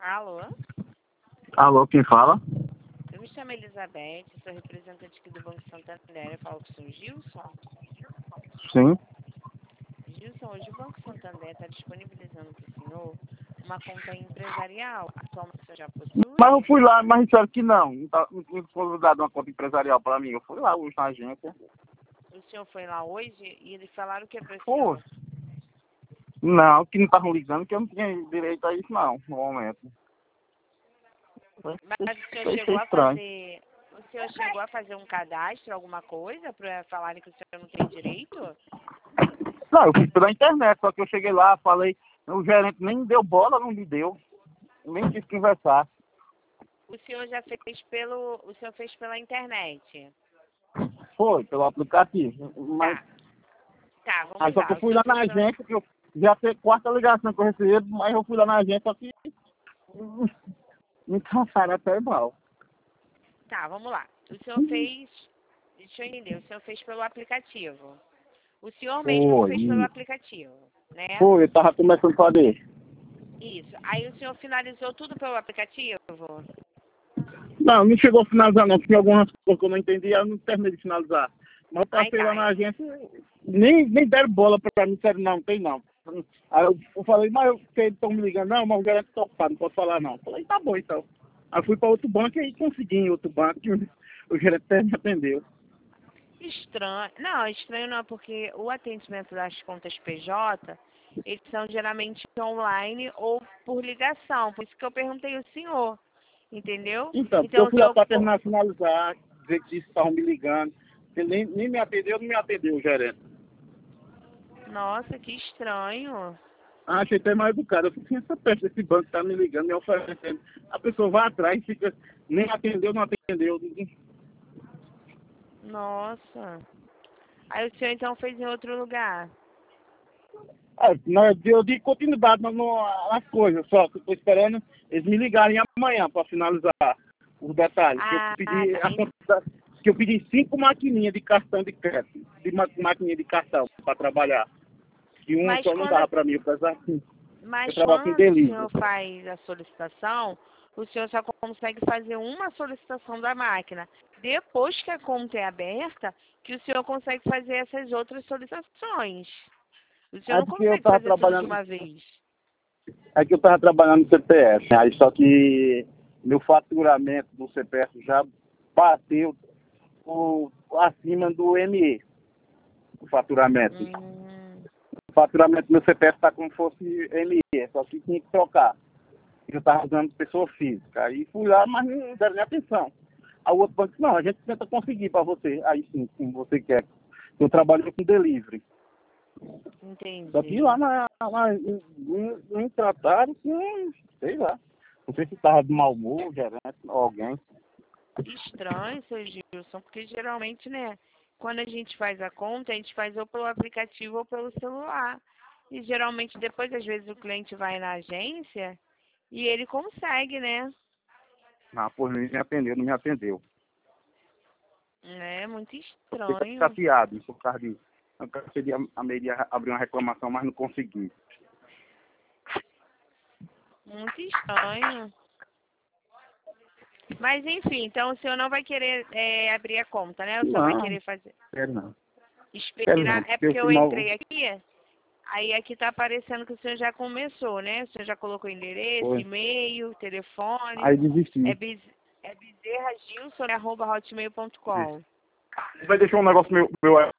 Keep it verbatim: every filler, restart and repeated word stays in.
Alô? Alô, quem fala? Eu me chamo Elizabeth, sou representante aqui do Banco Santander. Eu falo com o senhor Gilson. Sim. Gilson, hoje o Banco Santander está disponibilizando para o senhor uma conta empresarial. Atualmente o senhor já possui? Mas eu fui lá, mas disseram que não. Não, tá, não tinha dado uma conta empresarial para mim. Eu fui lá hoje na agência. O senhor foi lá hoje e eles falaram o que é para o Pô, senhor? não, que não estavam ligando, que eu não tinha direito a isso não, no momento. Mas o senhor Achei chegou a estranho. fazer... O senhor chegou a fazer um cadastro, alguma coisa, para falarem que o senhor não tem direito? Não, eu fiz pela internet, só que eu cheguei lá, falei, o gerente nem me deu bola, não me deu. Nem quis conversar. O senhor já fez pelo... O senhor fez pela internet? Foi, pelo aplicativo. Mas, Tá. Tá, vamos aí só lá. que eu O fui senhor lá na fez pela... agência, que eu já sei quarta ligação que eu recebo, mas eu fui lá na agência, só que me cansaram até igual. Tá, vamos lá. O senhor fez... Deixa eu entender. O senhor fez pelo aplicativo. O senhor mesmo Foi, fez pelo isso. aplicativo, né? Foi, eu tava começando a fazer. Isso. Aí o senhor finalizou tudo pelo aplicativo? Não, não chegou a finalizar não, porque algumas coisas que eu não entendi, eu não terminei de finalizar. Mas eu Aí passei lá tá. na agência, nem, nem deram bola pra mim, disseram, não, tem não. Aí eu, eu falei, mas eu- que eles estão me ligando, não, mas o gerente está ocupado, não posso falar não. Eu falei, tá bom então. Aí fui para outro banco e aí consegui em outro banco, que o, o gerente até me atendeu. Estranho. Não, estranho não, porque o atendimento das contas P J, eles são geralmente online ou por ligação. Por isso que eu perguntei ao senhor. Entendeu? Então, porque eu Então o fui lá senhor... para terminar de finalizar, dizer que estavam me ligando. Ele nem, nem me atendeu, não me atendeu o gerente. Nossa, que estranho. Ah, achei até mais educado. Eu fiquei essa peste desse banco que tá me ligando, me oferecendo. A pessoa vai atrás e fica, nem atendeu, não atendeu. Nossa. Aí o senhor então fez em outro lugar? É, nós- eu dei continuidade no- no- nas coisas, só que eu tô esperando eles me ligarem amanhã para finalizar os detalhes. Que eu Ah, pedi tá. a quantidade- que eu pedi cinco maquininhas de cartão de crédito, de ma maquininha de cartão para trabalhar. E uma Mas só não quando, dava para mim, eu precisava assim. Eu mas trabalho com quando o delivery. senhor faz a solicitação, o senhor só consegue fazer uma solicitação da máquina. Depois que a conta é aberta, que o senhor consegue fazer essas outras solicitações. O senhor É não porque eu consegue tava fazer tudo de trabalhando. uma vez. É que eu estava trabalhando no C P F, aí só que meu faturamento do C P F já bateu o, acima do M E, o faturamento. Hum, O faturamento do meu C P F está como se fosse M E, só que tinha que trocar. Eu estava usando pessoa física. Aí fui lá, mas não deram nem atenção. Aí o outro banco disse, não, a gente tenta conseguir para você. Aí sim, como você quer. Eu trabalho com delivery. Só que lá entendi. na, na, não, não trataram com, sei lá. Não sei se estava de mau humor, gerente, alguém. Estranho, seu Gilson, porque geralmente, né, quando a gente faz a conta, a gente faz ou pelo aplicativo ou pelo celular. E geralmente depois, às vezes, o cliente vai na agência e ele consegue, né? Ah, por mim me atendeu, não me atendeu. É muito Fiquei estranho. chateado por causa disso. Eu queria a meia abrir uma reclamação, mas não consegui. Muito estranho. Mas enfim, então o senhor não vai querer é, abrir a conta, né? O senhor vai Não, querer fazer. quero não. Quero não, Esperar. É porque eu porque fui eu mal. entrei aqui, aí aqui tá aparecendo que o senhor já começou, né? O senhor já colocou endereço, Foi. e-mail, telefone. Aí desisti. É, bez, é bezerra gilson arroba hotmail ponto com. Vai deixar um negócio meu, meu